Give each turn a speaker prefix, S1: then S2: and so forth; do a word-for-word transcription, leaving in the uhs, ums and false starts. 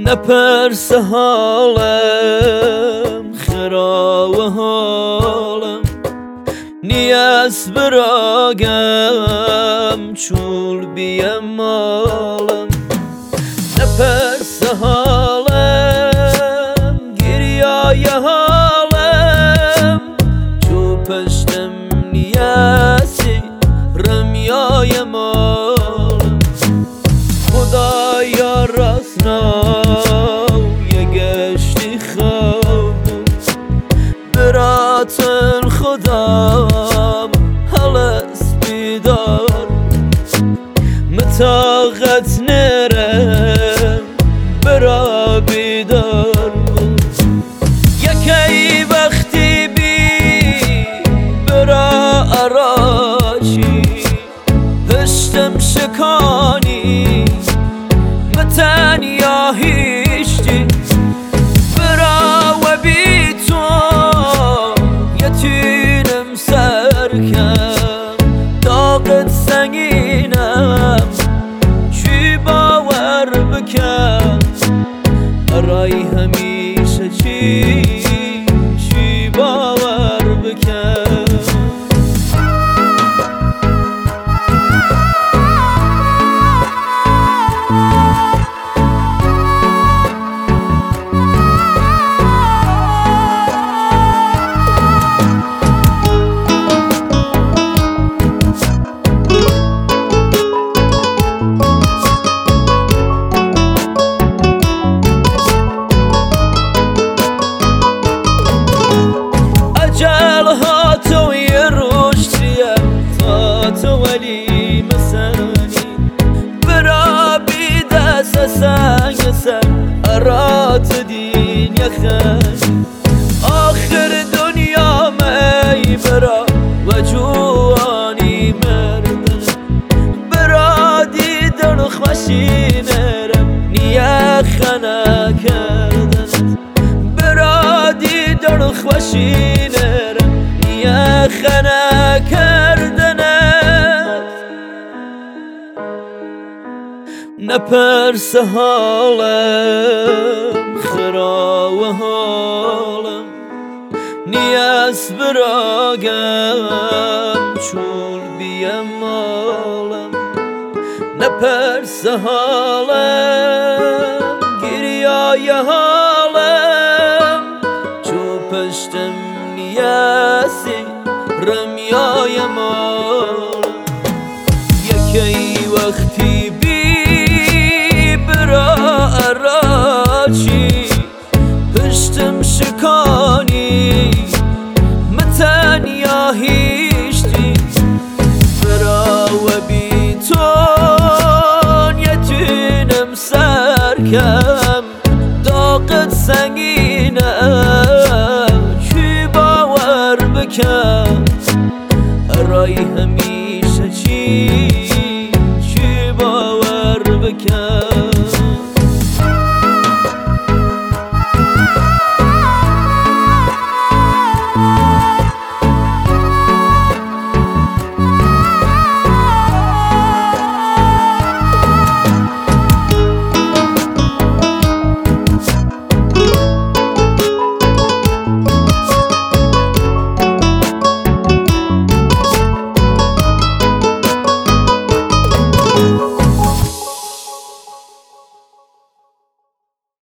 S1: نپرس حالم خراب حالم نیاز براگم چول بیم مالم نپرس حالم گریای حالم چو پشتم نیازی رمیای مالم خدایا راسنا یه گشتی خواب براتن خدا هلس بیدار متاقت نرم برا بیدار یکی وقتی بی برا اراشی پشتم شکانی متن یا هیشتی برا و بی تو یتینم سرکم داغت سنگینم چی باور بکن برای همیشه چی چی باور بکن تو یه روشتیم تا تو ولی مسانی برا بی دست سنگ سر ارات دین یخنی آخر دنیا می برا و جوانی مردن برا دیدن خوشی نرم نیه خنه کردن برا دیدن خوشی نرم یا خنا کردنت نپرس حالم خراب حالم نیاز براگم چول بیم مالم نپرس حالم گریای حالم چو پشتم نیازی رمیای مالم یکی وقتی بی برا اراشی پشتم شکانی متن یا هیشتی برا و بی تون یتینم سرکم داغت سنگینم چی باور بکن برای همیشه چی